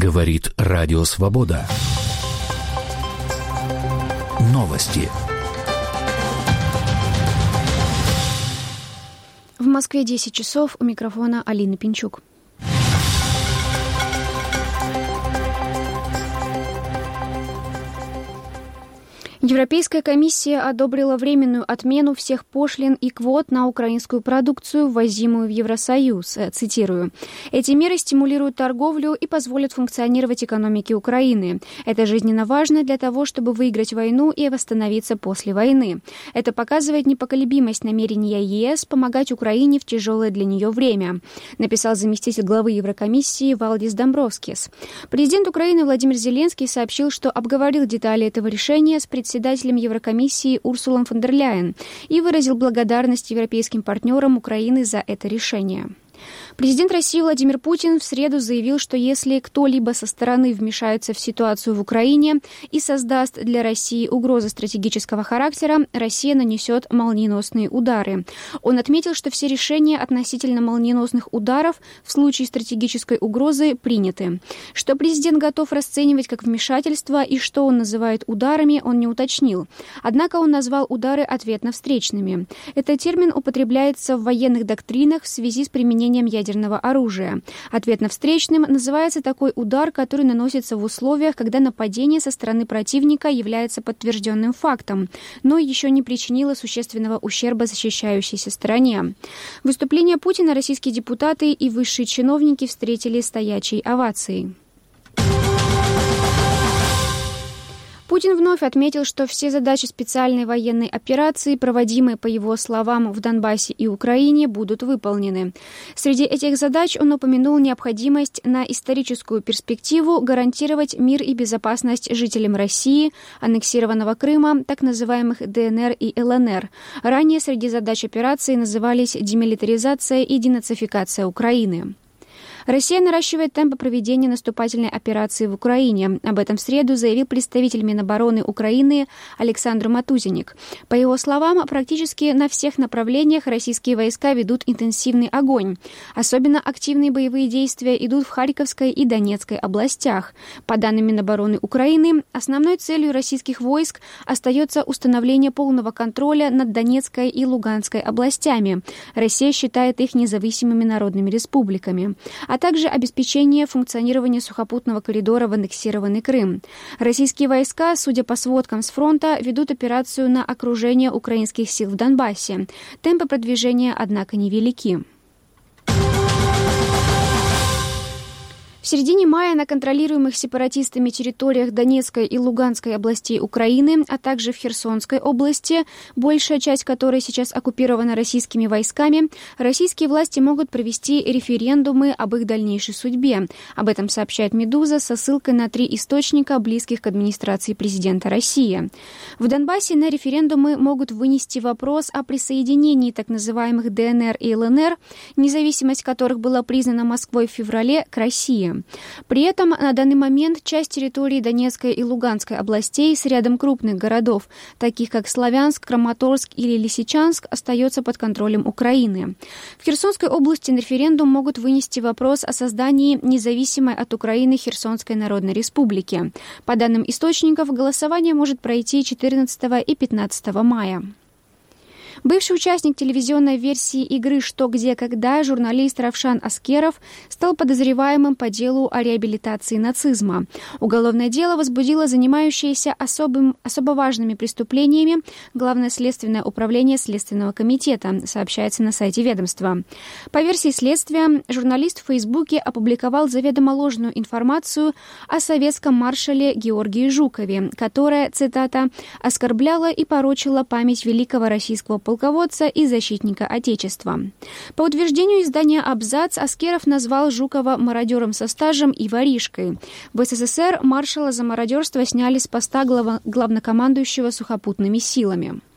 Говорит Радио Свобода. Новости. В Москве 10 часов, у микрофона Алина Пинчук. Европейская комиссия одобрила временную отмену всех пошлин и квот на украинскую продукцию, ввозимую в Евросоюз. Цитирую. «Эти меры стимулируют торговлю и позволят функционировать экономике Украины. Это жизненно важно для того, чтобы выиграть войну и восстановиться после войны. Это показывает непоколебимость намерения ЕС помогать Украине в тяжелое для нее время», написал заместитель главы Еврокомиссии Валдис Домбровскис. Президент Украины Владимир Зеленский сообщил, что обговорил детали этого решения с председателем Еврокомиссии Урсулой фон дер Ляйен и выразил благодарность европейским партнерам Украины за это решение. Президент России Владимир Путин в среду заявил, что если кто-либо со стороны вмешается в ситуацию в Украине и создаст для России угрозы стратегического характера, Россия нанесет молниеносные удары. Он отметил, что все решения относительно молниеносных ударов в случае стратегической угрозы приняты. Что президент готов расценивать как вмешательство и что он называет ударами, он не уточнил. Однако он назвал удары ответно-встречными. Этот термин употребляется в военных доктринах в связи с применением ядерного оружия. Ответно-встречным называется такой удар, который наносится в условиях, когда нападение со стороны противника является подтвержденным фактом, но еще не причинило существенного ущерба защищающейся стороне. Выступление Путина российские депутаты и высшие чиновники встретили стоячей овацией. Путин вновь отметил, что все задачи специальной военной операции, проводимые, по его словам, в Донбассе и Украине, будут выполнены. Среди этих задач он упомянул необходимость на историческую перспективу гарантировать мир и безопасность жителям России, аннексированного Крыма, так называемых ДНР и ЛНР. Ранее среди задач операции назывались демилитаризация и денацификация Украины. Россия наращивает темпы проведения наступательной операции в Украине. Об этом в среду заявил представитель Минобороны Украины Александр Матузенник. По его словам, практически на всех направлениях российские войска ведут интенсивный огонь. Особенно активные боевые действия идут в Харьковской и Донецкой областях. По данным Минобороны Украины, основной целью российских войск остается установление полного контроля над Донецкой и Луганской областями. Россия считает их независимыми народными республиками, а также обеспечение функционирования сухопутного коридора в аннексированный Крым. Российские войска, судя по сводкам с фронта, ведут операцию на окружение украинских сил в Донбассе. Темпы продвижения, однако, невелики. В середине мая на контролируемых сепаратистами территориях Донецкой и Луганской областей Украины, а также в Херсонской области, большая часть которой сейчас оккупирована российскими войсками, российские власти могут провести референдумы об их дальнейшей судьбе. Об этом сообщает «Медуза» со ссылкой на 3 источника, близких к администрации президента России. В Донбассе на референдумы могут вынести вопрос о присоединении так называемых ДНР и ЛНР, независимость которых была признана Москвой в феврале, к России. При этом на данный момент часть территории Донецкой и Луганской областей с рядом крупных городов, таких как Славянск, Краматорск или Лисичанск, остается под контролем Украины. В Херсонской области на референдум могут вынести вопрос о создании независимой от Украины Херсонской Народной Республики. По данным источников, голосование может пройти 14 и 15 мая. Бывший участник телевизионной версии игры «Что, где, когда» журналист Равшан Аскеров стал подозреваемым по делу о реабилитации нацизма. Уголовное дело возбудило занимающееся особо важными преступлениями Главное следственное управление Следственного комитета, сообщается на сайте ведомства. По версии следствия, журналист в Фейсбуке опубликовал заведомо ложную информацию о советском маршале Георгии Жукове, которая, цитата, «оскорбляла и порочила память великого российского полководца и защитника Отечества». По утверждению издания «Абзац», Аскеров назвал Жукова мародером со стажем и воришкой. В СССР маршала за мародерство сняли с поста главнокомандующего сухопутными силами.